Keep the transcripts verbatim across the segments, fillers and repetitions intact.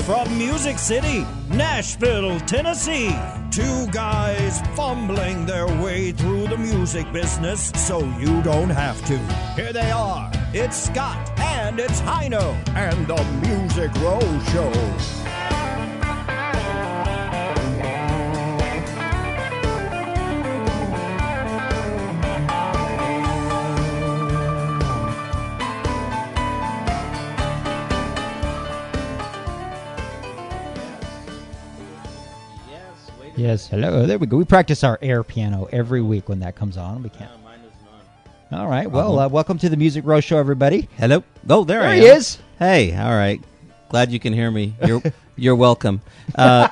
from Music City, Nashville, Tennessee. Two guys fumbling their way through the music business so you don't have to. Here they are. It's Scott and it's Hino and the Music Row Show. Yes, hello. There we go. We practice our air piano every week when that comes on. We can't. Uh, mine is not. All right. Well, uh, welcome to the Music Row Show, everybody. Hello. Oh, there, There I he am. is. Hey, all right. Glad you can hear me. You're you're welcome. Uh,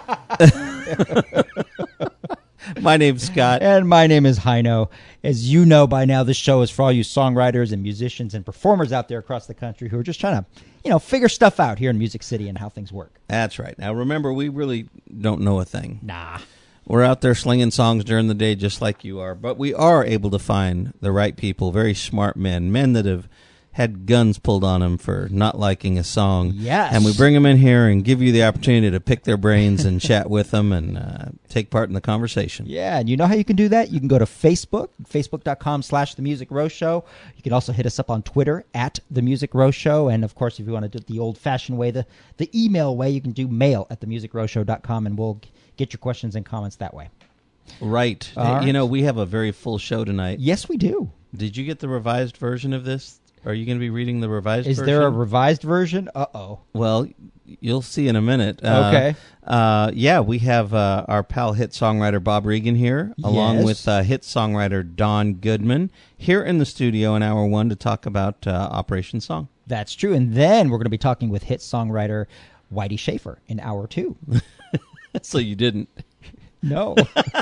my name's Scott. And my name is Hino. As you know by now, this show is for all you songwriters and musicians and performers out there across the country who are just trying to, you know, figure stuff out here in Music City and how things work. That's right. Now, remember, we really don't know a thing. Nah. We're out there slinging songs during the day just like you are, but we are able to find the right people, very smart men, men that have had guns pulled on them for not liking a song. Yes. And we bring them in here and give you the opportunity to pick their brains and chat with them and uh, take part in the conversation. Yeah, and you know how you can do that? You can go to Facebook, facebook.com slash The Music Row Show. You can also hit us up on Twitter, at The Music Row Show. And, of course, if you want to do it the old-fashioned way, the, the email way, you can do mail at the music row show dot com, and we'll get your questions and comments that way. Right. All right. You know, we have a very full show tonight. Yes, we do. Did you get the revised version of this? Are you going to be reading the revised Is version? there a revised version? Uh-oh. Well, you'll see in a minute. Uh, Okay. Uh, yeah, we have uh, our pal hit songwriter Bob Regan here, along Yes. with uh, hit songwriter Don Goodman, here in the studio in hour one to talk about uh, Operation Song. That's true. And then we're going to be talking with hit songwriter Whitey Schaefer in hour two. So you didn't. No.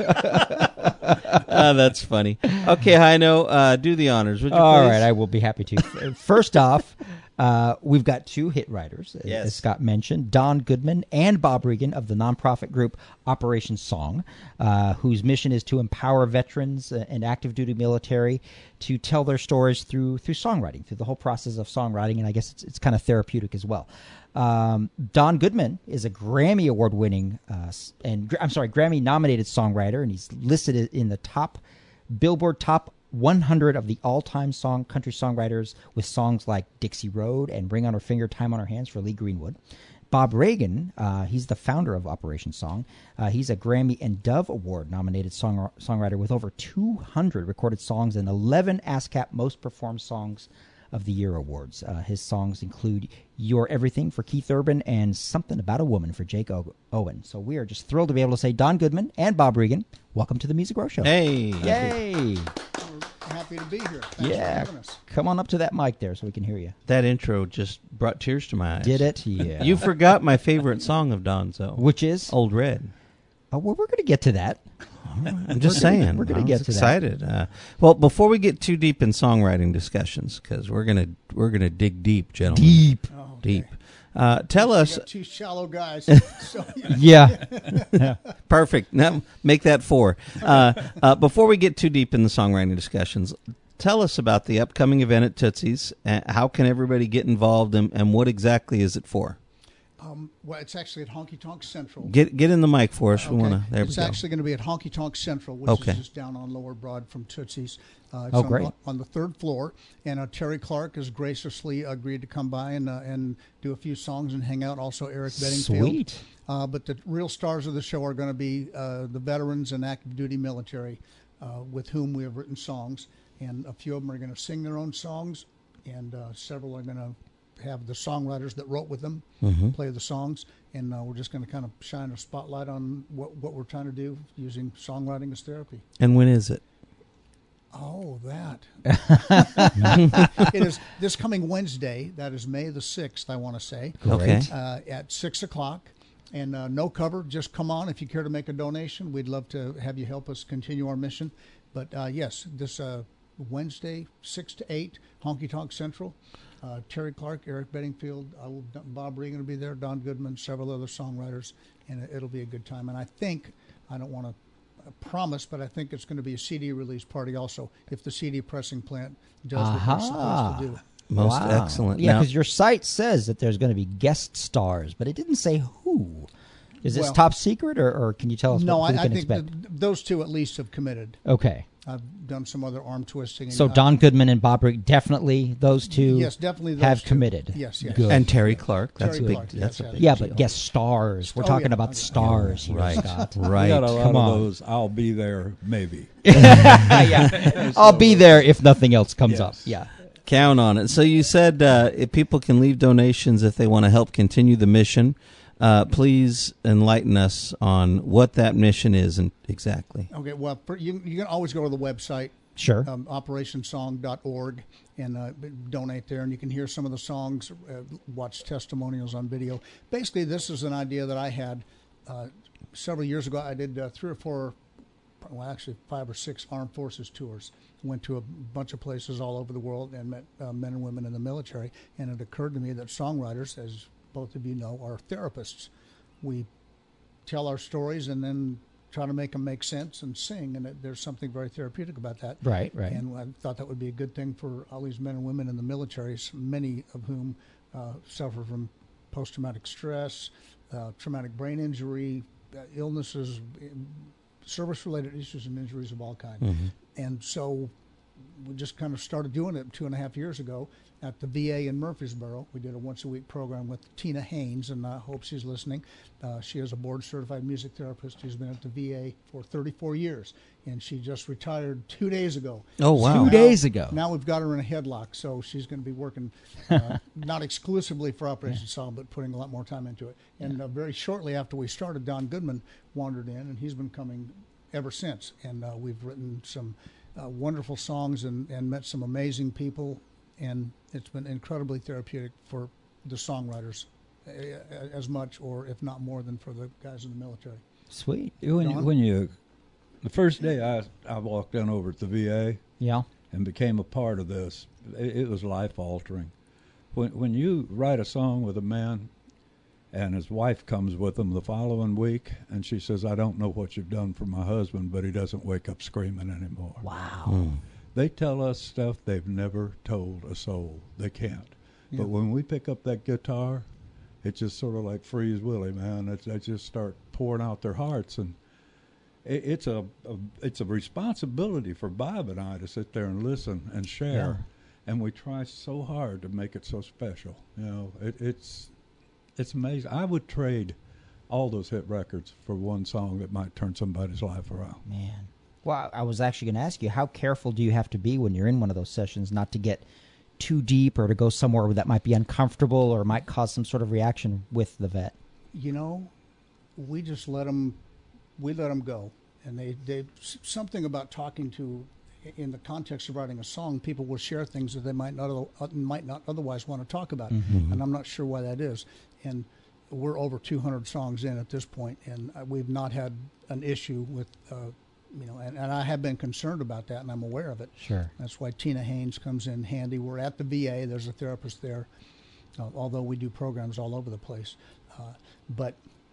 uh, that's funny. Okay, Hino, uh, do the honors, would you All please? right, I will be happy to. First off, uh, we've got two hit writers, uh, Yes. as Scott mentioned, Don Goodman and Bob Regan of the nonprofit group Operation Song, uh, whose mission is to empower veterans uh, and active duty military to tell their stories through through songwriting, through the whole process of songwriting, and I guess it's, it's kind of therapeutic as well. Um, Don Goodman is a Grammy Award winning, uh, s- and I'm sorry, Grammy nominated songwriter, and he's listed in the top Billboard Top one hundred of the all-time song country songwriters with songs like Dixie Road and Ring on Her Finger, Time on Her Hands for Lee Greenwood. Bob Regan, uh, he's the founder of Operation Song. Uh, he's a Grammy and Dove Award nominated song- songwriter with over two hundred recorded songs and eleven ASCAP Most Performed Songs of the Year awards. Uh, his songs include You're Everything for Keith Urban and Something About a Woman for Jake o- Owen. So we are just thrilled to be able to say Don Goodman and Bob Regan, welcome to the Music Row Show. Hey. Yay! We're happy to be here. Thanks Yeah, for having us. come on up to that mic there so we can hear you. That intro just brought tears to my eyes. Did it? Yeah. You forgot my favorite song of Don's, though. Which is? Old Red. Oh, well, we're going to get to that. I'm just We're gonna- saying. we're gonna I get was to that. excited. Uh, well, before we get too deep in songwriting discussions, because we're gonna we're gonna dig deep, gentlemen. Deep. Oh, okay. Deep. Uh, tell You us. got two shallow guys. So, Yeah. yeah. Perfect. Now make that four. Uh, uh, before we get too deep in the songwriting discussions, tell us about the upcoming event at Tootsie's. Uh, how can everybody get involved, and, and what exactly is it for? um, well, it's actually at Honky Tonk Central. Get get in the mic for us. We Okay. want to. There it's we go. actually going to be at Honky Tonk Central, which Okay. is just down on Lower Broad from Tootsie's. Uh, it's Oh, on, great. on the third floor, and uh, Terry Clark has graciously agreed to come by and uh, and do a few songs and hang out. Also, Eric Bedingfield. Sweet. Uh, but the real stars of the show are going to be uh, the veterans and active duty military, uh, with whom we have written songs, and a few of them are going to sing their own songs, and uh, several are going to have the songwriters that wrote with them Mm-hmm. play the songs, and uh, we're just going to kind of shine a spotlight on what, what we're trying to do using songwriting as therapy. And when is it? Oh, that. It is this coming Wednesday. That is May the sixth, I want to say, Okay. uh, at six o'clock. And uh, no cover, just come on if you care to make a donation. We'd love to have you help us continue our mission. But uh, yes, this uh, Wednesday, six to eight, Honky Tonk Central. Uh, Terry Clark, Eric Bedingfield, I will, Bob Regan will be there, Don Goodman, several other songwriters, and it, it'll be a good time. And I think, I don't want to promise, but I think it's going to be a C D release party also, if the C D pressing plant does what they're supposed to do. Most Wow. excellent. Yeah, Now- because your site says that there's going to be guest stars, but it didn't say who. Is this Well- top secret, or, or can you tell us No, what I, we I can think expect? th- those two at least have committed. Okay. I've done some other arm twisting. And, So uh, Don Goodman and Bob Rigg, definitely those two Yes, definitely those have two. committed. Yes, yes. Good. And Terry Clark. That's Terry a big. Clark, That's yes, a yes. big. yeah, deal. but guest stars. We're Oh, talking yeah, about okay. stars here, Right. Scott. Right. We got a lot Come of on. those. I'll be there, maybe. yeah, I'll be there if nothing else comes Yes. up. Yeah. Count on it. So you said uh, if people can leave donations if they want to help continue the mission. Uh, please enlighten us on what that mission is and exactly. Okay, well, for, you, you can always go to the website, Sure. um, operation song dot org, and uh, donate there, and you can hear some of the songs, uh, watch testimonials on video. Basically, this is an idea that I had uh, several years ago. I did uh, three or four, well, actually five or six armed forces tours. Went to a bunch of places all over the world and met uh, men and women in the military, and it occurred to me that songwriters, as both of you know, are therapists. We tell our stories and then try to make them make sense and sing, and it, there's something very therapeutic about that. Right, right. And I thought that would be a good thing for all these men and women in the military, many of whom uh, suffer from post-traumatic stress, uh, traumatic brain injury, uh, illnesses, service-related issues and injuries of all kinds. Mm-hmm. And so we just kind of started doing it two and a half years ago at the V A in Murfreesboro. We did a once-a-week program with Tina Haynes, and I hope she's listening. Uh, she is a board-certified music therapist who's been at the V A for thirty-four years, and she just retired two days ago. Oh, wow. Two Now- days ago. Now we've got her in a headlock, so she's going to be working uh, not exclusively for Operation Song, but putting a lot more time into it. And uh, very shortly after we started, Don Goodman wandered in, and he's been coming ever since. And uh, we've written some uh, wonderful songs and, and met some amazing people, and it's been incredibly therapeutic for the songwriters uh, as much, or if not more, than for the guys in the military. Sweet. When you, Don? when you, the first day I I walked in over at the V A Yeah. and became a part of this, it, it was life altering. When when you write a song with a man, and his wife comes with him the following week, and she says, "I don't know what you've done for my husband, but he doesn't wake up screaming anymore." Wow. They tell us stuff they've never told a soul. They can't. Yeah. But when we pick up that guitar, it just sort of like Freeze Willie, man. It, they just start pouring out their hearts, and it, it's a, a it's a responsibility for Bob and I to sit there and listen and share. Yeah. And we try so hard to make it so special. You know, it, it's it's amazing. I would trade all those hit records for one song that might turn somebody's life around. Man. Well, I was actually going to ask you, how careful do you have to be when you're in one of those sessions not to get too deep or to go somewhere that might be uncomfortable or might cause some sort of reaction with the vet? You know, we just let them, we let them go. And they, they, something about talking to, in the context of writing a song, people will share things that they might not, other- might not otherwise want to talk about. Mm-hmm. And I'm not sure why that is. And we're over two hundred songs in at this point, and uh, we've not had an issue with, uh, you know, and, and I have been concerned about that, and I'm aware of it. Sure. That's why Tina Haynes comes in handy. We're at the V A. There's a therapist there, uh, although we do programs all over the place. Uh, but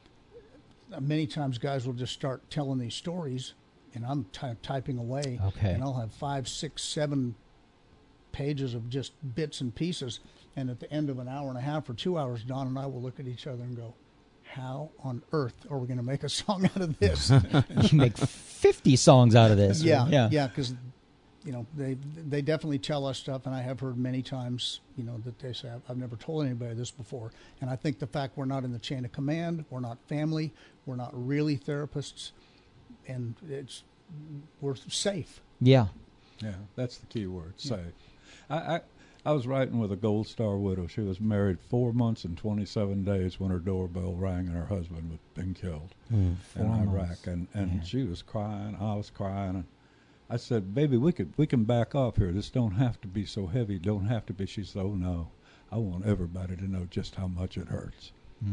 many times guys will just start telling these stories, and I'm ty- typing away. Okay. And I'll have five, six, seven pages of just bits and pieces. And at the end of an hour and a half or two hours, Don and I will look at each other and go, how on earth are we going to make a song out of this? You can make fifty songs out of this. Yeah, Yeah. yeah, because you know they they definitely tell us stuff, and I have heard many times, you know, that they say, I've, I've never told anybody this before. And I think the fact we're not in the chain of command, we're not family, we're not really therapists, and it's we're safe. Yeah. Yeah, that's the key word, safe. I, I I was writing with a Gold Star widow. She was married four months and twenty-seven days when her doorbell rang and her husband had been killed in Four Iraq. months. And, and Yeah. she was crying. I was crying. And I said, "Baby, we could we can back off here. This don't have to be so heavy. Don't have to be." She said, "Oh, no. I want everybody to know just how much it hurts."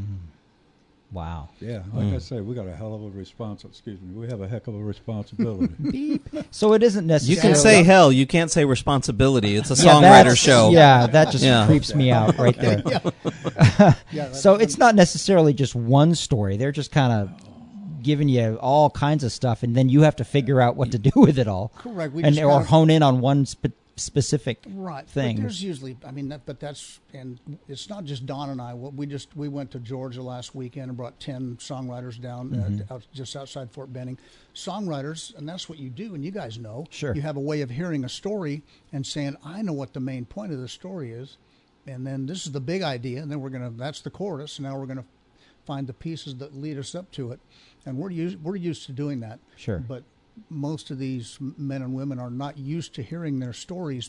Wow. Yeah, like I say, we got a hell of a response. Excuse me, we have a heck of a responsibility. So it isn't You necessarily. can say hell. You can't say responsibility. It's a Yeah, songwriter that's- show. Yeah, that just Yeah. creeps me out right there. Yeah, that's- So it's not necessarily just one story. They're just kind of giving you all kinds of stuff, and then you have to figure out what to do with it all. Correct. We and just or kinda- hone in on one sp- specific right things. But there's usually, I mean, that, but that's, and it's not just Don and I. What we just we went to Georgia last weekend and brought ten songwriters down Mm-hmm. uh, out, just outside Fort Benning. Songwriters, and that's what you do, and you guys know. Sure. You have a way of hearing a story and saying, I know what the main point of the story is, and then this is the big idea, and then we're gonna, that's the chorus, and now we're gonna find the pieces that lead us up to it, and we're used we're used to doing that. Sure. But most of these men and women are not used to hearing their stories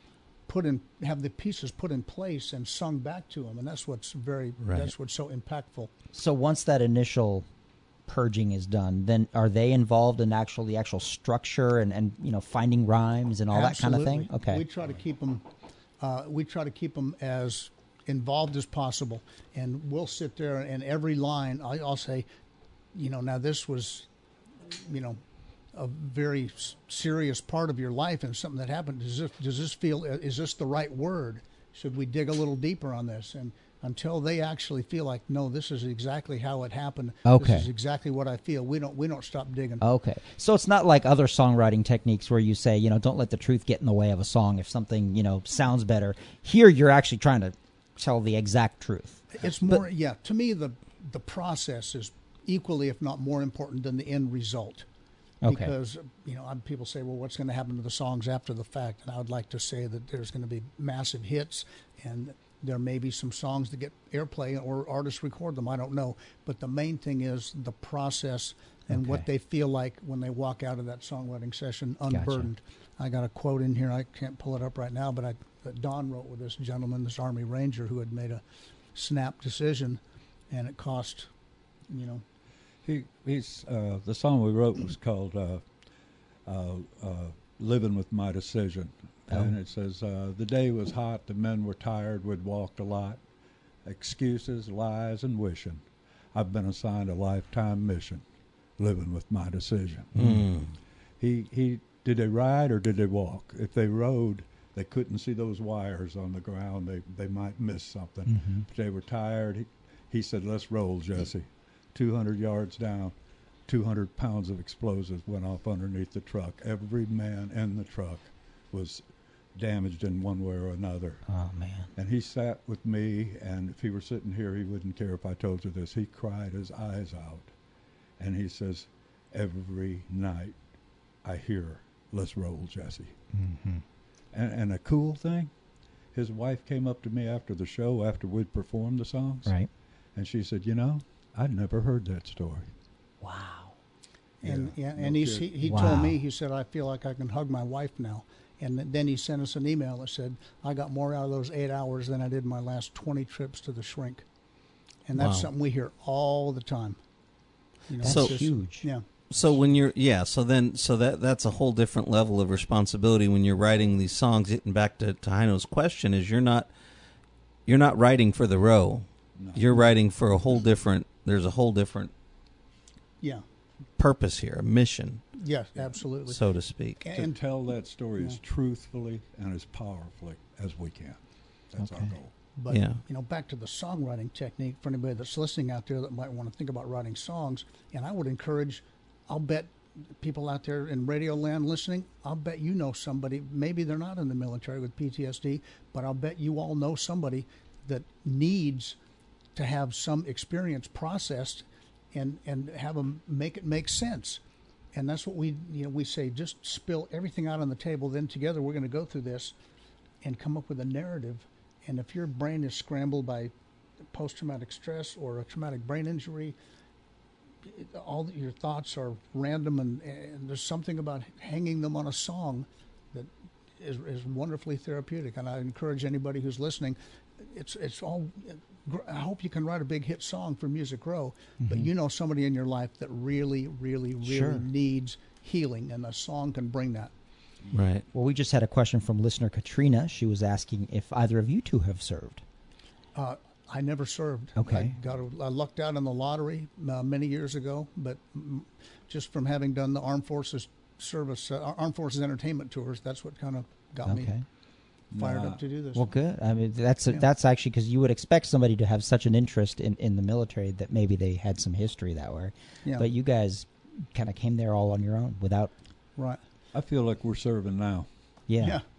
put in, have the pieces put in place and sung back to them, and that's what's very Right. that's what's so impactful. So once that initial purging is done, then are they involved in actual the actual structure and, and you know finding rhymes and all Absolutely. that kind of thing? Okay. We try to keep them. Uh, we try to keep them as involved as possible, and we'll sit there and every line I, I'll say, you know, now this was, you know, a very s- serious part of your life and something that happened. Does this, does this feel? Is this the right word? Should we dig a little deeper on this? And until they actually feel like, no, this is exactly how it happened. Okay. This is exactly what I feel. We don't we don't stop digging. Okay. So it's not like other songwriting techniques where you say, you know, don't let the truth get in the way of a song if something, you know, sounds better. Here you're actually trying to tell the exact truth. It's more, yeah. To me, the the process is equally, if not more important than the end result. Okay. Because, you know, I'm- people say, well, what's going to happen to the songs after the fact? And I would like to say that there's going to be massive hits, and there may be some songs that get airplay or artists record them. I don't know. But the main thing is the process and what Okay. they feel like when they walk out of that songwriting session unburdened. I got a quote in here. I can't pull it up right now, but I that Don wrote with this gentleman, this Army Ranger, who had made a snap decision, and it cost, you know, He he's uh, the song we wrote was called uh, uh, uh, "Living with My Decision," Oh. and it says uh, the day was hot, the men were tired, we'd walked a lot, excuses, lies, and wishing. I've been assigned a lifetime mission, living with my decision. Mm. He he did they ride or did they walk? If they rode, they couldn't see those wires on the ground. They they might miss something. Mm-hmm. If they were tired, he, he said, "Let's roll, Jesse." two hundred yards down, two hundred pounds of explosives went off underneath the truck. Every man in the truck was damaged in one way or another. Oh, man. And he sat with me, and if he were sitting here, he wouldn't care if I told you this. He cried his eyes out. And he says, every night I hear, "Let's roll, Jesse." Mm-hmm. And, and a cool thing, his wife came up to me after the show, after we'd performed the songs, Right. and she said, "You know, I'd never heard that story." Wow. And Yeah, yeah, no and he's, he, kidding. he Wow. told me, he said, I feel like I can hug my wife now. And th- then he sent us an email that said, I got more out of those eight hours than I did my last twenty trips to the shrink. And that's Wow. something we hear all the time. You know, That's So- it's just- huge. Yeah. So when you're yeah, so then so that that's a whole different level of responsibility when you're writing these songs. Getting back to, to Heino's question, is you're not you're not writing for the row. No. You're writing for a whole different. There's a whole different Yeah. purpose here, a mission, Yes, absolutely. so to speak. to And tell that story as Yeah. truthfully and as powerfully as we can. That's Okay. our goal. But, Yeah. you know, back to the songwriting technique for anybody that's listening out there that might want to think about writing songs. And I would encourage, I'll bet people out there in radio land listening, I'll bet you know somebody, maybe they're not in the military with P T S D, but I'll bet you all know somebody that needs to have some experience processed and, and have them make it make sense. And that's what we, you know, we say, just spill everything out on the table. Then together we're going to go through this and come up with a narrative. And if your brain is scrambled by post-traumatic stress or a traumatic brain injury, it- all the, your thoughts are random, and, and there's something about hanging them on a song that is, is wonderfully therapeutic. And I encourage anybody who's listening, it's it's all. I hope you can write a big hit song for Music Row, but you know somebody in your life that really, really, really Sure. needs healing, and a song can bring that. Right. Well, we just had a question from listener Katrina. She was asking if either of you two have served. Uh, I never served. Okay. I got a, I lucked out in the lottery uh, many years ago, but mm, just from having done the Armed Forces service, uh, Armed Forces entertainment tours, that's what kind of got me Okay. fired Nah. up to do this. Well, good. I mean, that's Yeah. that's actually because you would expect somebody to have such an interest in, in the military that maybe they had some history that way. Yeah. But you guys kind of came there all on your own without. Right. I feel like we're serving now. Yeah. Yeah.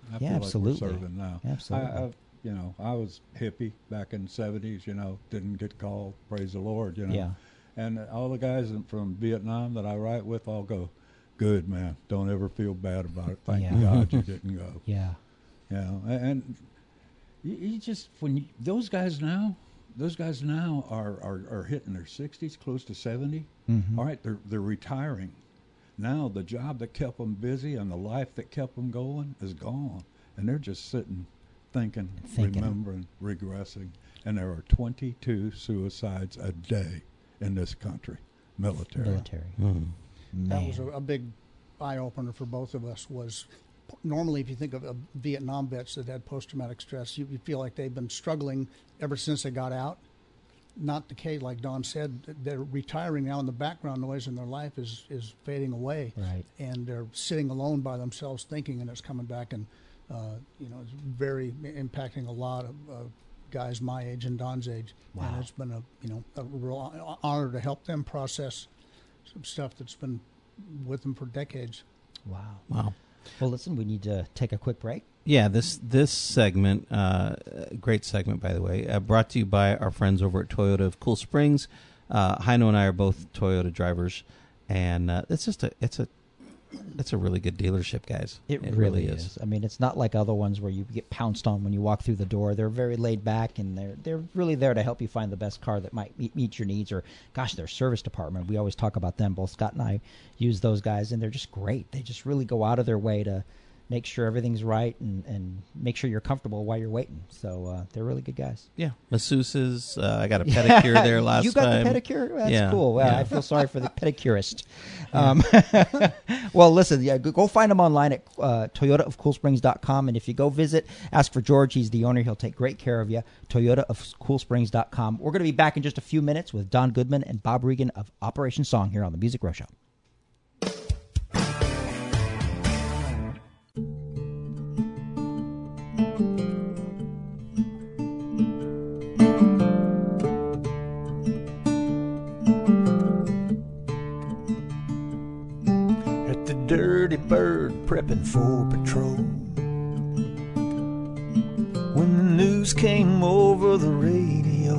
I Yeah, feel absolutely. like we're serving now. Absolutely. I, I, you know, I was hippie back in the seventies, you know, didn't get called, praise the Lord, you know. Yeah. And all the guys in- from Vietnam that I write with all go, good, man, don't ever feel bad about it. Thank Yeah. God you didn't go. Yeah. You know, and, and you, you just, when you, those guys now, those guys now are, are, are hitting their sixties, close to seventy. Mhm. All right, they're, they're retiring. Now the job that kept them busy and the life that kept them going is gone. And they're just sitting, thinking, Thinking. remembering, regressing. And there are twenty-two suicides a day in this country, military. Military. Mm. That Man. was a, a big eye opener for both of us. Was normally, if you think of uh, Vietnam vets that had post traumatic stress, you, you feel like they've been struggling ever since they got out. Not the case, like Don said. They're retiring now, and the background noise in their life is is fading away. Right. And they're sitting alone by themselves, thinking, and it's coming back, and uh, you know, it's very impacting a lot of uh, guys my age and Don's age. Wow. And it's been a you know a real honor to help them process some stuff that's been with them for decades. Wow. Wow. Well, listen, we need to take a quick break. Yeah, this this segment, uh, great segment, by the way, uh, brought to you by our friends over at Toyota of Cool Springs. Uh, Heino and I are both Toyota drivers, and uh, it's just a it's a it's a really good dealership, guys. It, really is. I mean, it's not like other ones where you get pounced on when you walk through the door. They're very laid back, and they're they're really there to help you find the best car that might meet, meet your needs. Or, gosh, their service department. We always talk about them. Both Scott and I use those guys, and they're just great. They just really go out of their way to make sure everything's right and, and make sure you're comfortable while you're waiting. So uh, they're really good guys. Yeah, masseuses. Uh, I got a pedicure there last time. You got time. the pedicure? That's Yeah, cool. Well, yeah. I feel sorry for the pedicurist. Um, well, listen, yeah, go, go find them online at uh, toyota of cool springs dot com. And if you go visit, ask for George. He's the owner. He'll take great care of you. toyota of cool springs dot com. We're going to be back in just a few minutes with Don Goodman and Bob Regan of Operation Song here on the Music Row Show. At the Dirty Bird prepping for patrol. When the news came over the radio,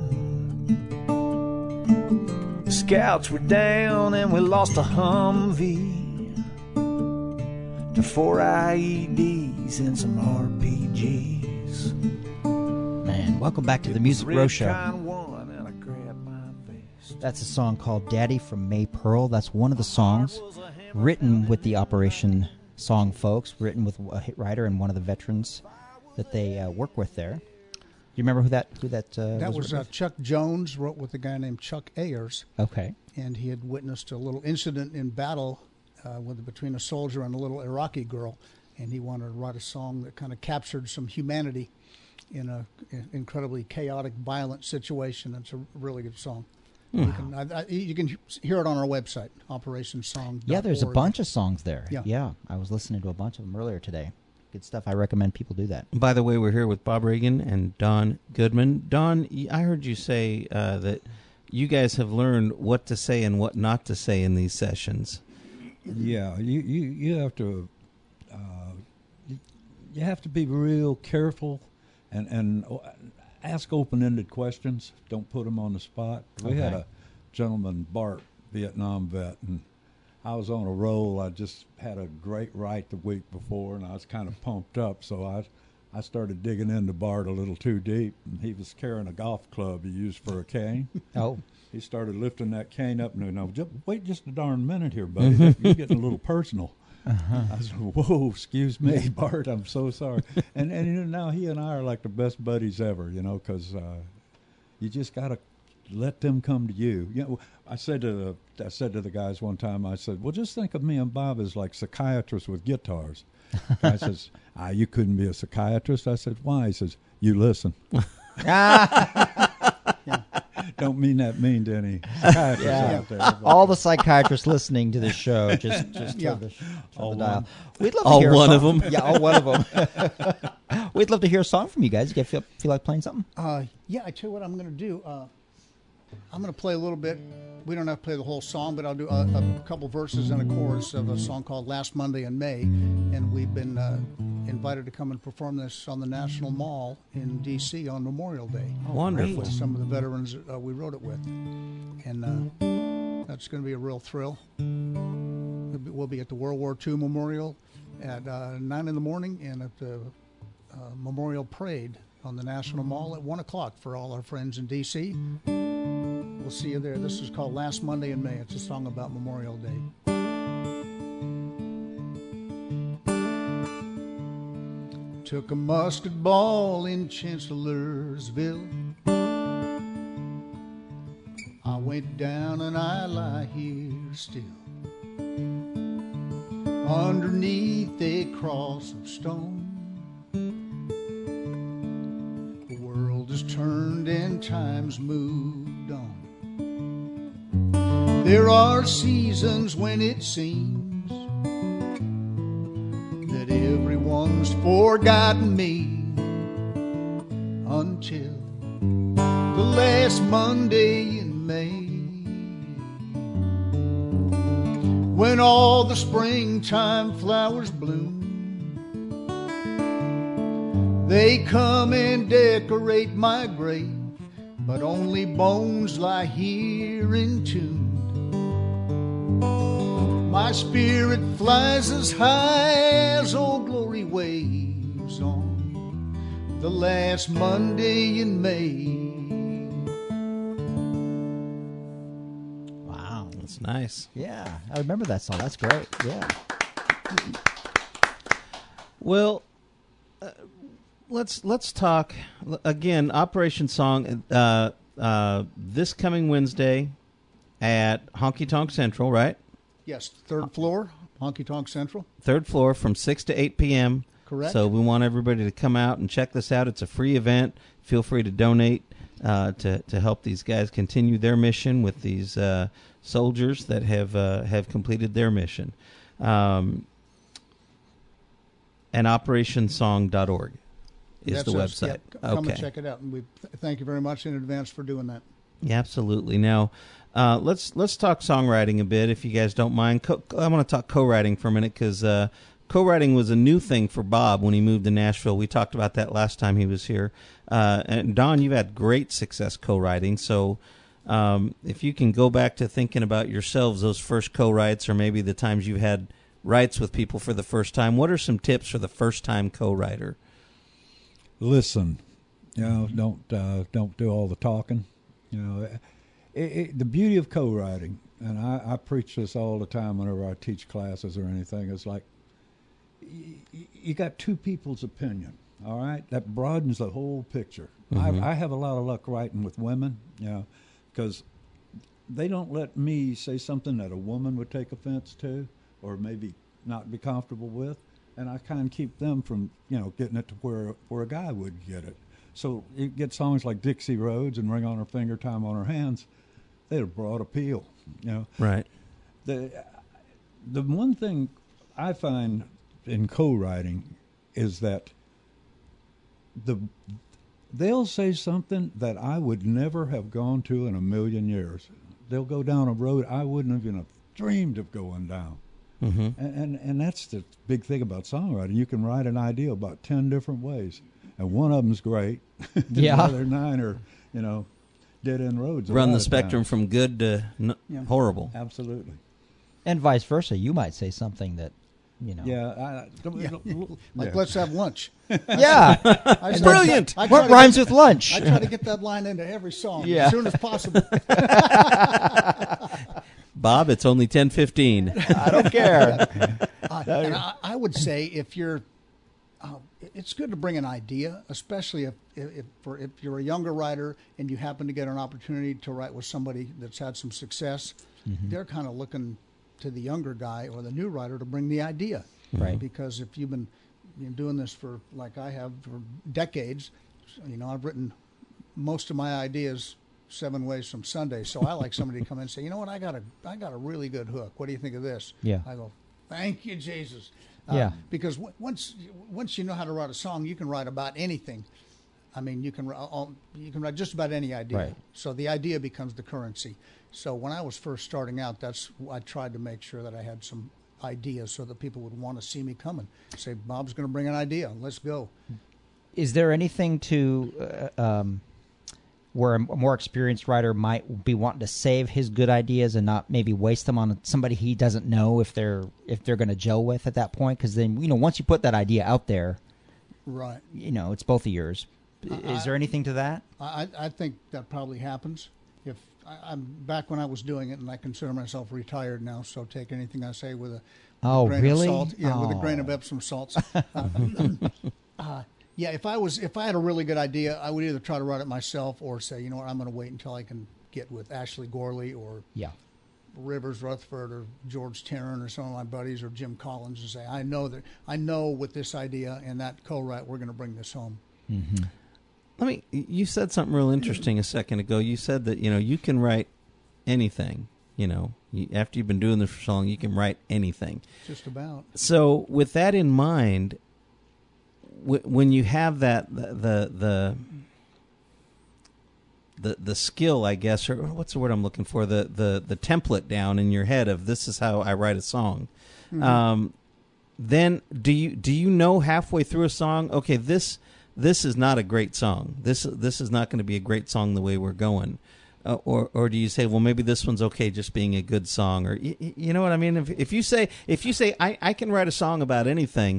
the scouts were down and we lost a Humvee to four I E Ds and some R P Gs. Man, welcome back to the Music Row Show. Kind one, and I grabbed my vest. That's a song called Daddy from May Pearl. That's one of the songs written with the Operation Song folks, written with a hit writer and one of the veterans that they uh, work with there. Do you remember who that who that uh, That was? was written uh, with? Chuck Jones, wrote with a guy named Chuck Ayers, Okay. and he had witnessed a little incident in battle uh, with between a soldier and a little Iraqi girl, and he wanted to write a song that kind of captured some humanity in a in incredibly chaotic, violent situation. It's a really good song. You can, I, I, you can hear it on our website, operation song dot org. Yeah, there's a bunch of songs there. Yeah. yeah, I was listening to a bunch of them earlier today. Good stuff. I recommend people do that. By the way, we're here with Bob Regan and Don Goodman. Don, y- I heard you say uh, that you guys have learned what to say and what not to say in these sessions. Yeah, you, you, you have to uh, you, you have to be real careful and and ask open-ended questions. Don't put them on the spot. We had Okay. a gentleman, Bart, Vietnam vet, and I was on a roll. I just had a great write the week before, and I was kind of pumped up, so I I started digging into Bart a little too deep, and he was carrying a golf club he used for a cane. Oh, He started lifting that cane up, and no, just, wait just a darn minute here, buddy. You're getting a little personal. I said, whoa, excuse me, Bart, I'm so sorry. And and you know, now he and I are like the best buddies ever, you know, because uh, you just got to let them come to you. You know, I said to the I said to the guys one time, I said, well, just think of me and Bob as like psychiatrists with guitars. The guy says, ah, you couldn't be a psychiatrist. I said, why? He says, you listen. Don't mean that mean to any psychiatrists Yeah. out there. but- all the psychiatrists listening to this show, just just Yeah. turn the, turn All the dial. one. We'd love All to hear a one of song- them. Yeah, all one of them. We'd love to hear a song from you guys. You guys feel feel like playing something? Uh, yeah, I tell you what I'm going to do. Uh, I'm going to play a little bit. We don't have to play the whole song, but I'll do a, a couple verses and a chorus of a song called Last Monday in May. And we've been uh, invited to come and perform this on the National Mall in D C on Memorial Day. Wonderful. With some of the veterans uh, we wrote it with. And uh, that's going to be a real thrill. We'll be, we'll be at the World War Two Memorial at uh, nine in the morning and at the uh, Memorial Parade on the National Mall at one o'clock for all our friends in D C. We'll see you there. This is called Last Monday in May. It's a song about Memorial Day. Took a musket ball in Chancellorsville. I went down and I lie here still, underneath a cross of stone. The world has turned and time's moved on. There are seasons when it seems that everyone's forgotten me, until the last Monday in May, when all the springtime flowers bloom. They come and decorate my grave, but only bones lie here entombed. My spirit flies as high as old glory waves on the last Monday in May. Wow. That's nice. Yeah, I remember that song. That's great. Yeah. Well, uh, let's let's talk again. Operation Song uh, uh, this coming Wednesday at Honky Tonk Central, right? Yes, third floor, Honky Tonk Central. Third floor from six to eight p.m. Correct. So we want everybody to come out and check this out. It's a free event. Feel free to donate uh, to to help these guys continue their mission with these uh, soldiers that have uh, have completed their mission. Um, and operation song dot org is That's the us. website. Yep. Come okay. and check it out. And we th- thank you very much in advance for doing that. Yeah, absolutely. Now, uh, let's let's talk songwriting a bit, if you guys don't mind. Co- I want to talk co-writing for a minute because uh, co-writing was a new thing for Bob when he moved to Nashville. We talked about that last time he was here. Uh, and Don, you've had great success co-writing. So, um, if you can go back to thinking about yourselves, those first co-writes, or maybe the times you've had writes with people for the first time, what are some tips for the first-time co-writer? Listen, you know, don't uh, don't do all the talking. You know, it, it, the beauty of co-writing, and I, I preach this all the time whenever I teach classes or anything, is like y- you got two people's opinion, all right? That broadens the whole picture. Mm-hmm. I, I have a lot of luck writing with women, you know, because they don't let me say something that a woman would take offense to or maybe not be comfortable with, and I kind of keep them from, you know, getting it to where where a guy would get it. So you get songs like Dixie Rhodes and Ring on Her Finger, Time on Her Hands. They had a broad appeal, you know. Right. The the one thing I find in co-writing is that the they'll say something that I would never have gone to in a million years. They'll go down a road I wouldn't even have dreamed of going down. Mm-hmm. And, and and that's the big thing about songwriting. You can write an idea about ten different ways, and one of them's great. Yeah. The other nine are, you know, dead end roads. a Run lot the of spectrum times. from good to n- Yeah. horrible. Absolutely. And vice versa. You might say something that, you know. Yeah. I, Yeah. Like, yeah. let's have lunch. Yeah. I said- Brilliant. I try What to rhymes get- with lunch? I try to get that line into every song Yeah. as soon as possible. Bob, it's only ten fifteen. I don't care. Uh, and I, I would say if you're, uh, it's good to bring an idea, especially if if, for, if you're a younger writer and you happen to get an opportunity to write with somebody that's had some success. Mm-hmm. They're kind of looking to the younger guy or the new writer to bring the idea, Right. Because if you've been, you know, doing this for like I have for decades, you know, I've written most of my ideas seven ways from Sunday. So I like somebody to come in and say, you know what, I got a I got a really good hook. What do you think of this? Yeah. I go, thank you, Jesus. Uh, Yeah. Because w- once once you know how to write a song, you can write about anything. I mean, you can wri- all, you can write just about any idea. Right. So the idea becomes the currency. So when I was first starting out, that's I tried to make sure that I had some ideas so that people would want to see me coming. Say, Bob's going to bring an idea. Let's go. Is there anything to uh, um, where a more experienced writer might be wanting to save his good ideas and not maybe waste them on somebody he doesn't know if they're if they're going to gel with at that point? Because then, you know, once you put that idea out there, right? You know, it's both of yours. I, Is there anything to that? I, I think that probably happens. If I, I'm back when I was doing it, and I consider myself retired now, so take anything I say with a, with oh a grain really of salt. Yeah, oh. with a grain of Epsom salts. uh, uh, yeah, if I was if I had a really good idea, I would either try to write it myself or say, you know what, I'm going to wait until I can get with Ashley Gorley or yeah. Rivers Rutherford or George Tarrant or some of my buddies or Jim Collins and say, I know that I know with this idea and that co-write, we're going to bring this home. Mm-hmm. Let me. You said something real interesting a second ago. You said that you know you can write anything. You know, you, after you've been doing this for so long, you can write anything. Just about. So, with that in mind, w- when you have that the the the the, the skill, I guess, or what's the word I'm looking for, the, the the template down in your head of this is how I write a song. Mm-hmm. Um, then do you do you know halfway through a song? Okay, this. This is not a great song. This this is not going to be a great song the way we're going, uh, or or do you say, well, maybe this one's okay, just being a good song, or you, you know what I mean? If if you say if you say I, I can write a song about anything,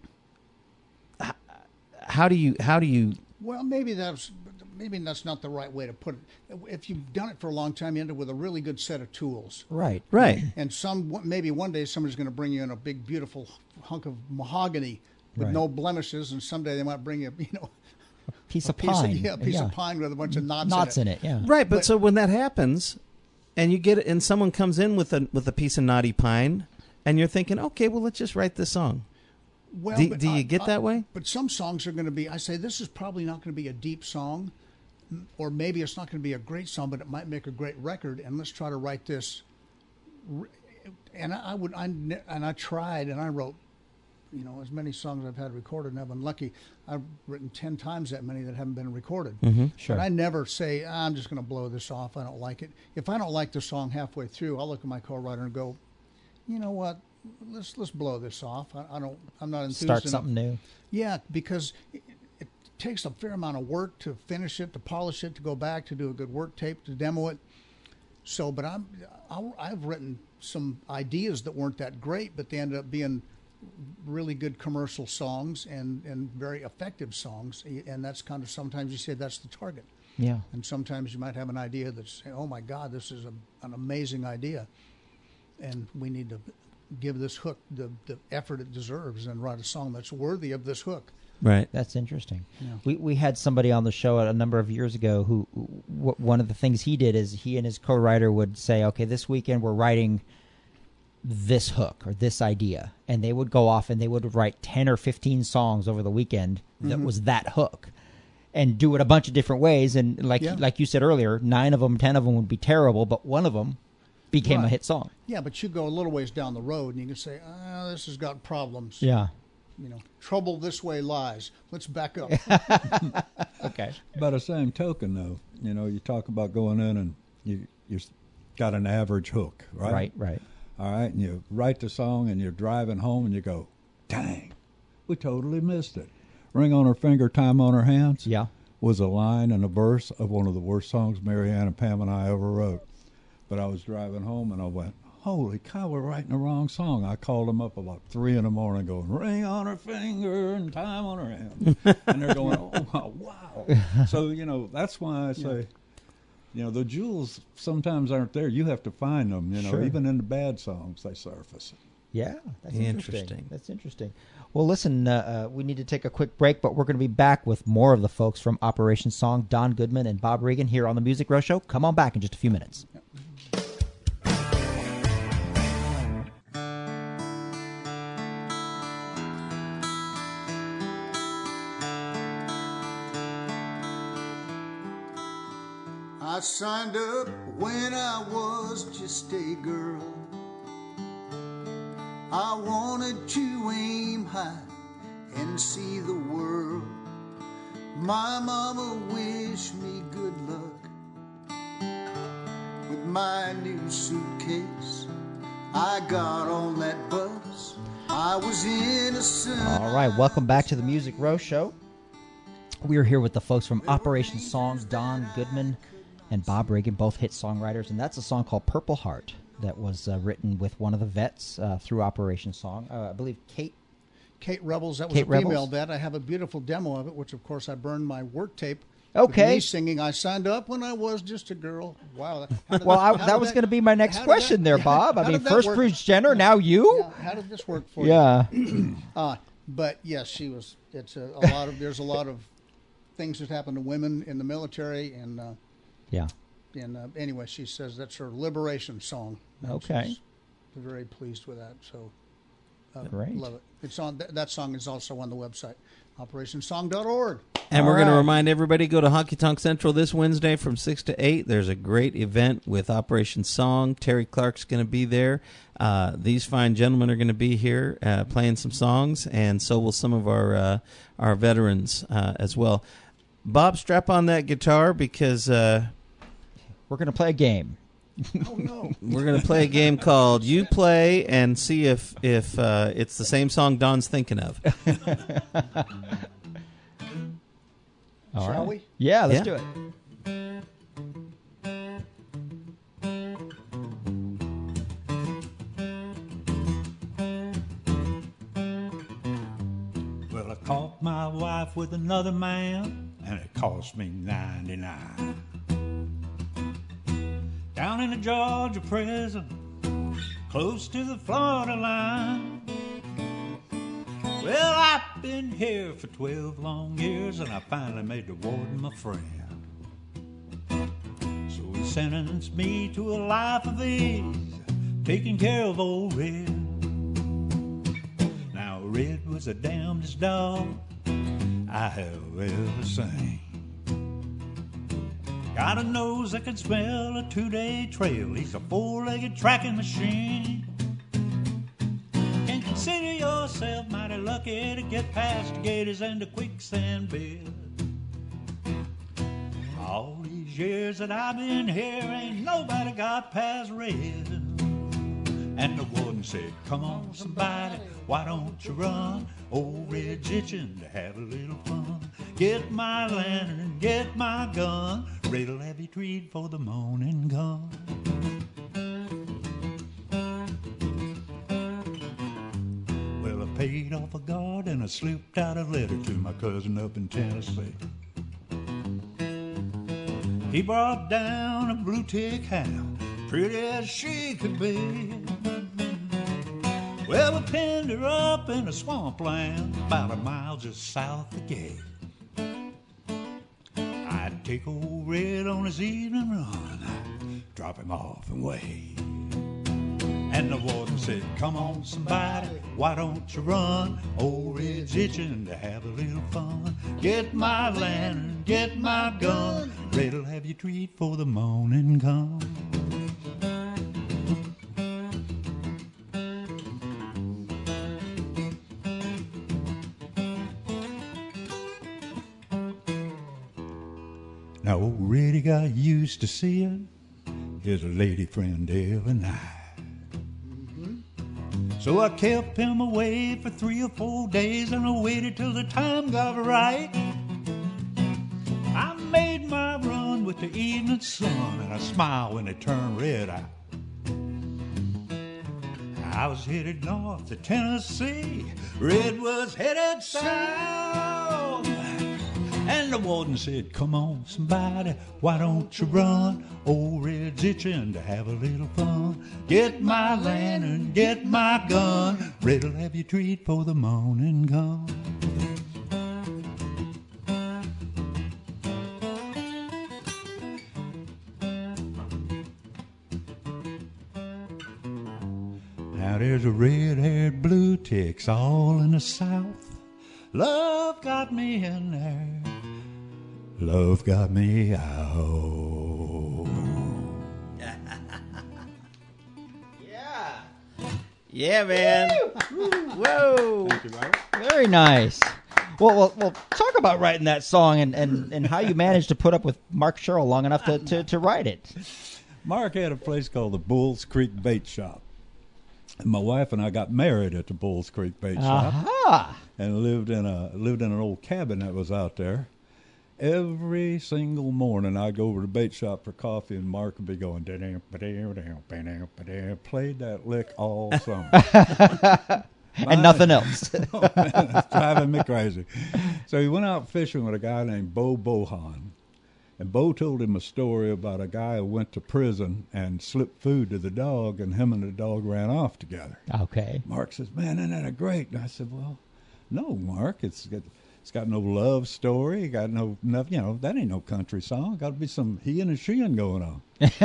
how do you how do you? Well, maybe that's maybe that's not the right way to put it. If you've done it for a long time, you end up with a really good set of tools. Right, right. And some maybe one day somebody's going to bring you in a big, beautiful hunk of mahogany. With right. no blemishes, and someday they might bring you, you know, a piece a of piece pine. Of, yeah, a piece yeah. of pine with a bunch of knots, knots in, it. in it. Yeah, right. But, but so when that happens, and you get it, and someone comes in with a with a piece of knotty pine, and you're thinking, okay, well, let's just write this song. Well, do, but do you I, get I, that way? But some songs are going to be. I say this is probably not going to be a deep song, or maybe it's not going to be a great song, but it might make a great record. And let's try to write this. And I, I would, I and I tried, and I wrote. You know, as many songs I've had recorded, and I've been lucky. I've written ten times that many that haven't been recorded. Mm-hmm, sure. But I never say, ah, I'm just going to blow this off. I don't like it. If I don't like the song halfway through, I'll look at my co-writer and go, you know what? Let's let's blow this off. I, I don't. I'm not enthused. Start enough. something new. Yeah, because it, it takes a fair amount of work to finish it, to polish it, to go back, to do a good work tape, to demo it. So, but I'm I'll, I've written some ideas that weren't that great, but they ended up being really good commercial songs and, and very effective songs. And that's kind of, sometimes you say that's the target. Yeah. And sometimes you might have an idea that's, oh my God, this is a, an amazing idea. And we need to give this hook the, the effort it deserves and write a song that's worthy of this hook. Right. That's interesting. Yeah. We we had somebody on the show a number of years ago who, w- one of the things he did is he and his co-writer would say, okay, this weekend we're writing this hook or this idea, and they would go off and they would write ten or fifteen songs over the weekend that mm-hmm. was that hook, and do it a bunch of different ways. And like yeah. like you said earlier, nine of them, ten of them would be terrible, but one of them became right. a hit song. Yeah, but you go a little ways down the road and you can say, oh, this has got problems. Yeah. You know, trouble this way lies. Let's back up. Okay. By the same token, though, you know, you talk about going in and you you got an average hook, right? Right, right. All right, and you write the song and you're driving home and you go, dang, we totally missed it. Ring on her finger, time on her hands. Yeah. Was a line and a verse of one of the worst songs Mary Ann and Pam and I ever wrote. But I was driving home and I went, holy cow, we're writing the wrong song. I called them up about three in the morning going, ring on her finger and time on her hand. And they're going, oh, wow. So, you know, that's why I say, yeah. you know, the jewels sometimes aren't there. You have to find them, you know, sure. even in the bad songs, they surface. Yeah, that's interesting. interesting. That's interesting. Well, listen, uh, uh, we need to take a quick break, but we're going to be back with more of the folks from Operation Song, Don Goodman and Bob Regan, here on the Music Row Show. Come on back in just a few minutes. Yep. I signed up when I was just a girl. I wanted to aim high and see the world. My mama wished me good luck with my new suitcase. I got on that bus I was innocent. All right, welcome back to the Music Row Show. We are here with the folks from Operation Song, Don Goodman and Bob Reagan, both hit songwriters, and that's a song called Purple Heart that was uh, written with one of the vets uh, through Operation Song. Uh, I believe Kate. Kate Rebels, that was Kate a female Rebels? vet. I have a beautiful demo of it, which, of course, I burned my work tape. Okay. With me singing, I signed up when I was just a girl. Wow. how did Well, I, how that did was going to be my next how did question that- there, Bob. I how mean, did that first work? Bruce Jenner, now you? Yeah, how did this work for Yeah. you? Uh, but, yes, she was, it's a, a lot of, there's a lot of things that happen to women in the military. And, uh, Yeah. and uh, anyway, she says that's her liberation song. And Okay. she's very pleased with that. So, uh, Great. love it. It's on, th- that song is also on the website, operation song dot org. And All we're going to right. remind everybody, go to Honky Tonk Central this Wednesday from six to eight. There's a great event with Operation Song. Terry Clark's going to be there. Uh, these fine gentlemen are going to be here uh, playing some songs, and so will some of our uh, our veterans uh, as well. Bob, strap on that guitar because uh, We're going to play a game. Oh, no. we're going to play a game called You Play and see if, if uh, it's the same song Don's thinking of. All Shall right. we? Yeah, let's Yeah. do it. Well, I caught my wife with another man, and it cost me ninety-nine. Down in a Georgia prison, close to the Florida line. Well, I've been here for twelve long years, and I finally made the warden my friend. So he sentenced me to a life of ease, taking care of old Red. Now, Red was the damnedest dog I have ever seen. Got a nose that can smell a two-day trail. He's a four-legged tracking machine. Can consider yourself mighty lucky to get past the gators and the quicksand bed. All these years that I've been here, ain't nobody got past Red. And the warden said, come on, somebody, why don't you run? Old Red's itching to have a little fun. Get my lantern, get my gun. Red'll have you treat for the morning come. Well, I paid off a guard and I slipped out a letter to my cousin up in Tennessee. He brought down a blue tick hound, pretty as she could be. Well, we pinned her up in a swampland about a mile just south of Gate. I'd take old Red on his evening run, drop him off and wait. And the warden said, come on, somebody, why don't you run? Old Red's itching to have a little fun. Get my lantern, get my gun. Red'll have you treat for the morning come. Now old Reddy got used to seeing his lady friend every night. So I kept him away for three or four days, and I waited till the time got right. I made my run with the evening sun, and I smiled when it turned red out. I was headed north to Tennessee, Red was headed south. And the warden said, come on, somebody, why don't you run? Old Red's itching to have a little fun. Get my lantern, get my gun. Red'll have you treat for the morning come. Now there's a red-haired blue ticks all in the south. Love got me in there. Love got me out. Yeah. Yeah, man. Whoa. Very nice. Well, well, well, talk about writing that song and, and, and how you managed to put up with Mark Sherrill long enough to, to, to write it. Mark had a place called the Bulls Creek Bait Shop. And my wife and I got married at the Bulls Creek Bait Shop, Aha! and lived in a lived in an old cabin that was out there. Every single morning, I'd go over to the bait shop for coffee, and Mark would be going, "Da-dam, ba-dam, ba-dam, ba-dam, ba-dam." Played that lick all summer. And nothing else. Oh, man, it's driving me crazy. So he went out fishing with a guy named Bo Bohan. And Bo told him a story about a guy who went to prison and slipped food to the dog, and him and the dog ran off together. Okay. Mark says, "Man, isn't that a great?" And I said, "Well, no, Mark, it's got, it's got no love story. Got no, no, you know, that ain't no country song. Got to be some he and a sheeing going on."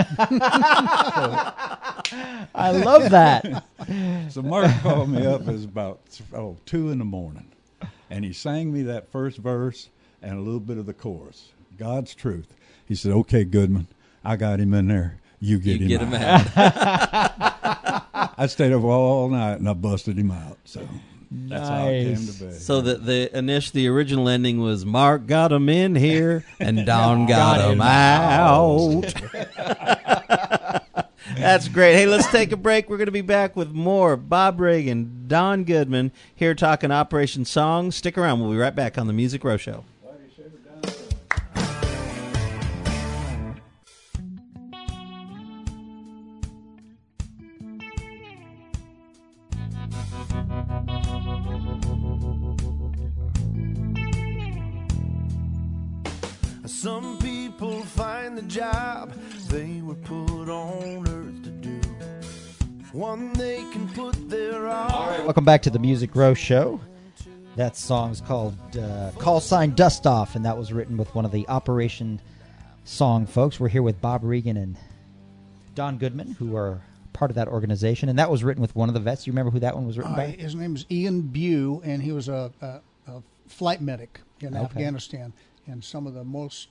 I love that. So Mark called me up. It was about oh two in the morning, and he sang me that first verse and a little bit of the chorus. God's truth. He said, "Okay, Goodman, I got him in there. You get You him get out." him out. I stayed up all night and I busted him out. So that's how it came Nice. to be. So the the initial the original ending was Mark got him in here and Don got, Got him him out. That's great. Hey, let's take a break. We're going to be back with more Bob Reagan, Don Goodman here talking Operation Song. Stick around. We'll be right back on the Music Row Show. Some people find the job they were put on earth to do, one they can put their all. Welcome back to the Music Row Show. That song's called uh, Call Sign Dust Off, and that was written with one of the Operation Song folks. We're here with Bob Regan and Don Goodman, who are part of that organization, and that was written with one of the vets. You remember who that one was written Uh, by? his name is Ian Bew, and he was a, a, a flight medic in Okay. Afghanistan. And some of the most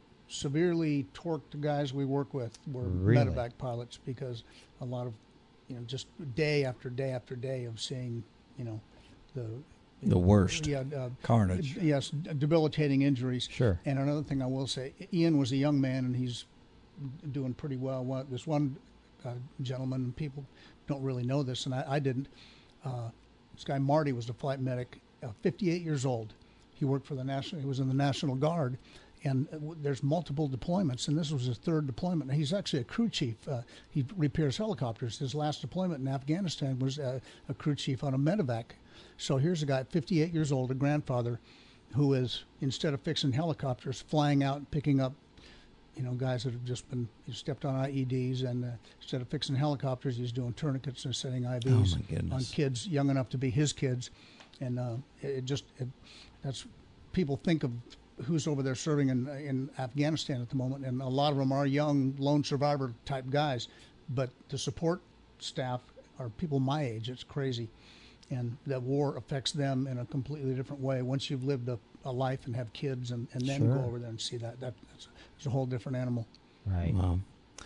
severely torqued guys we work with were Really? medevac pilots, because a lot of, you know, just day after day after day of seeing, you know, the The worst. yeah, uh, Carnage. yes, debilitating injuries. Sure. And another thing I will say, Ian was a young man, and he's doing pretty well. One, this one uh, gentleman, and people don't really know this, and I, I didn't. Uh, this guy Marty was the flight medic, uh, fifty-eight years old. He worked for the national. He was in the National Guard, and uh, w- there's multiple deployments, and this was his third deployment. And he's actually a crew chief. Uh, he repairs helicopters. His last deployment in Afghanistan was uh, a crew chief on a medevac. So here's a guy, fifty-eight years old, a grandfather, who is, instead of fixing helicopters, flying out and picking up, you know, guys that have just been stepped on I E Ds, and uh, instead of fixing helicopters, he's doing tourniquets and setting I Vs Oh, my on goodness. kids young enough to be his kids. And uh, it, it just, it, that's, people think of who's over there serving in in Afghanistan at the moment, and a lot of them are young lone survivor type guys, but the support staff are people my age. It's crazy, and that war affects them in a completely different way. Once you've lived a, a life and have kids, and, and then Sure. go over there and see that, that that's, it's a whole different animal. Right. Wow.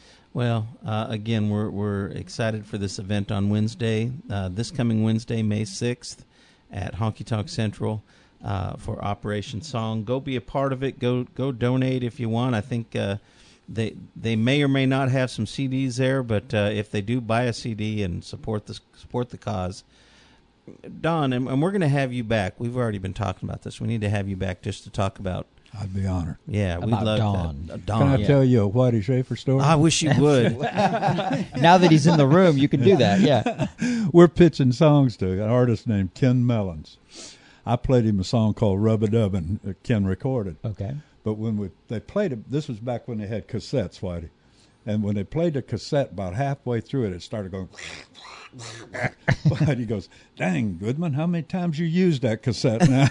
Well, uh, again, we're we're excited for this event on Wednesday, uh, this coming Wednesday, May sixth, at Honky Tonk Central uh, for Operation Song. Go be a part of it. Go go donate if you want. I think uh, they they may or may not have some C Ds there, but uh, if they do, buy a C D and support the support the cause. Don, and, and we're going to have you back. We've already been talking about this. We need to have you back just to talk about. I'd be honored. Yeah, we'd About love Don. that. Uh, Can Don. I yeah. tell you a Whitey Schaefer story? I wish you would. Now that he's in the room, you can do that. Yeah. We're pitching songs to an artist named Ken Mellons. I played him a song called Rub a Dubbin that Ken recorded. Okay. But when we they played it, this was back when they had cassettes, Whitey. And when they played the cassette, about halfway through it, it started going. Whitey goes, "Dang, Goodman, how many times you used that cassette now?"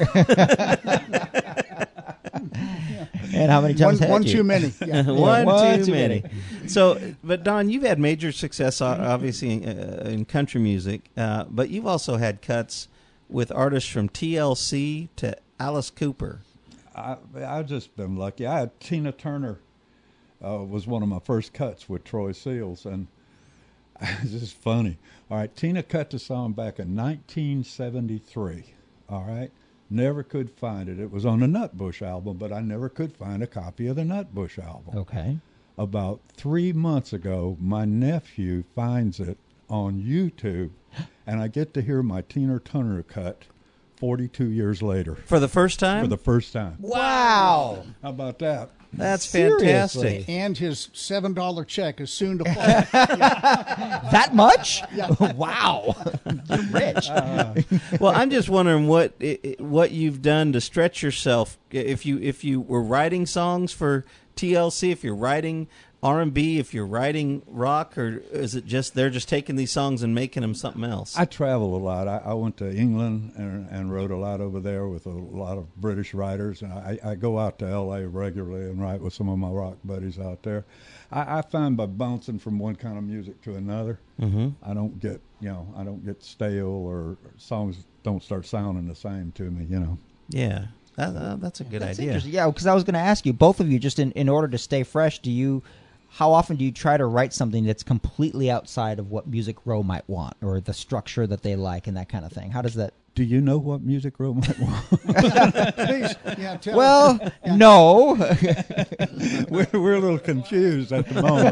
And how many times One, had one you? too many. Yeah. One, one too, too many. many. So, but Don, you've had major success, o- obviously, in, uh, in country music, uh, but you've also had cuts with artists from T L C to Alice Cooper. I, I've just been lucky. I had Tina Turner uh, was one of my first cuts with Troy Seals, and it's just funny. All right, Tina cut the song back in nineteen seventy-three. All right, never could find it. It was on the Nutbush album, but I never could find a copy of the Nutbush album. Okay. About three months ago, my nephew finds it on YouTube, and I get to hear my Tina Turner cut forty-two years later For the first time? for the first time. Wow. How about that? That's Seriously? fantastic. And his seven dollar check is soon to fall. That much? Wow. You're rich. Well, I'm just wondering what i- i- what you've done to stretch yourself. If you if you were writing songs for T L C, if you're writing R and B, if you're writing rock, or is it just they're just taking these songs and making them something else? I travel a lot. I, I went to England and, and wrote a lot over there with a lot of British writers, and I, I go out to L A regularly and write with some of my rock buddies out there. I, I find by bouncing from one kind of music to another, mm-hmm. I don't get you know I don't get stale, or songs don't start sounding the same to me. You know. Yeah, that, uh, that's a good That's idea. interesting. Yeah, because I was going to ask you, both of you, just in, in order to stay fresh, do you, how often do you try to write something that's completely outside of what Music Row might want, or the structure that they like and that kind of thing? How does that? Do you know what Music Row might want? Please, yeah, tell Well, no. we're, we're a little confused at the moment.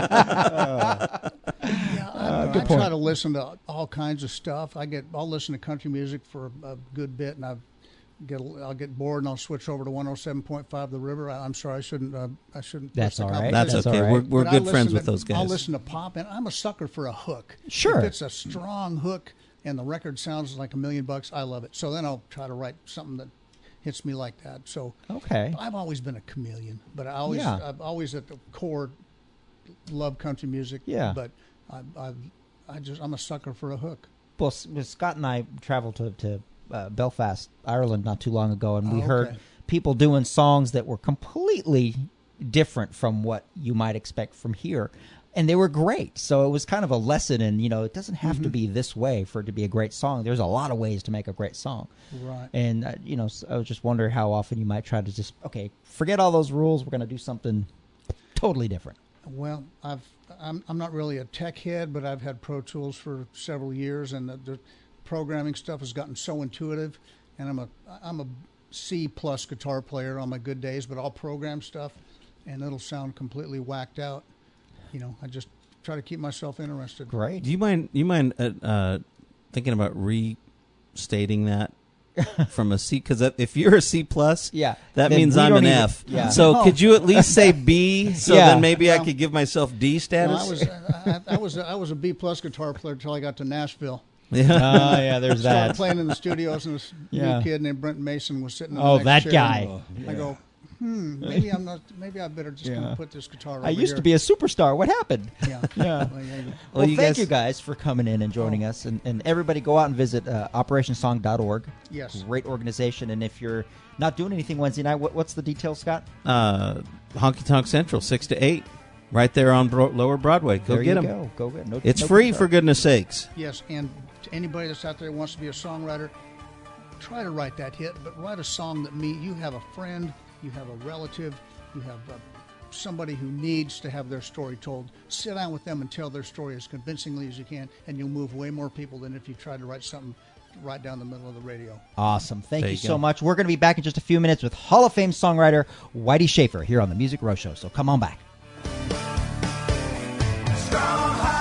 Yeah, I, I try to listen to all kinds of stuff. I get, I'll listen to country music for a, a good bit, and I get, I'll get bored, and I'll switch over to one oh seven point five The River. I, I'm sorry, I shouldn't, uh, I shouldn't. That's push the all right. That's That's okay. all right. We're we're But I good listen friends to- with those guys. I'll listen to pop, and I'm a sucker for a hook. Sure. If it's a strong hook and the record sounds like a million bucks, I love it. So then I'll try to write something that hits me like that. So Okay. I've always been a chameleon, but I always, Yeah. I've always at the core love country music. Yeah. But I, I, I just, I'm a sucker for a hook. Well, S- Scott and I traveled to, to uh, Belfast, Ireland, not too long ago, and we Oh, okay. heard people doing songs that were completely different from what you might expect from here. And they were great. So it was kind of a lesson in, you know, it doesn't have to be this way for it to be a great song. There's a lot of ways to make a great song. Right. And, uh, you know, so I was just wondering how often you might try to just, okay, forget all those rules. We're going to do something totally different. Well, I've I'm I'm not really a tech head, but I've had Pro Tools for several years, and the, the programming stuff has gotten so intuitive. And I'm a I'm a C plus guitar player on my good days, but I'll program stuff, and it'll sound completely whacked out. You know, I just try to keep myself interested. Great. Do you mind? You mind uh, uh, thinking about restating that from a C? Because if you're a C plus, Yeah. that Then means we I'm don't an even- F. yeah. So Oh. could you at least say B? So Yeah. then maybe I Well- could give myself D No, status. I was I, I was I was a B plus guitar player until I got to Nashville. yeah. Oh, yeah, there's Started that. playing in the studios, and this Yeah. new kid named Brent Mason was sitting. In Oh, the that next chair, guy. and I go, hmm, maybe I'm not. Maybe I better just Yeah. gonna put this guitar. Over I used here. to be a superstar. What happened? Yeah. Yeah. Well, yeah, Well, you thank guys- you guys for coming in and joining us. And, and everybody go out and visit uh, operation song dot org. Yes. Great organization. And if you're not doing anything Wednesday night, what, what's the details, Scott? Uh, Honky Tonk Central, six to eight, right there on Bro- Lower Broadway. Go there get you them. go. Go get no, It's no free guitar. for goodness sakes. Yes, and to anybody that's out there who wants to be a songwriter, try to write that hit, but write a song that me. You have a friend, you have a relative, you have uh somebody who needs to have their story told. Sit down with them and tell their story as convincingly as you can, and you'll move way more people than if you try to write something right down the middle of the radio. Awesome. Thank There you, you so go. much. We're going to be back in just a few minutes with Hall of Fame songwriter Whitey Schaefer here on the Music Row Show. So come on back. Strong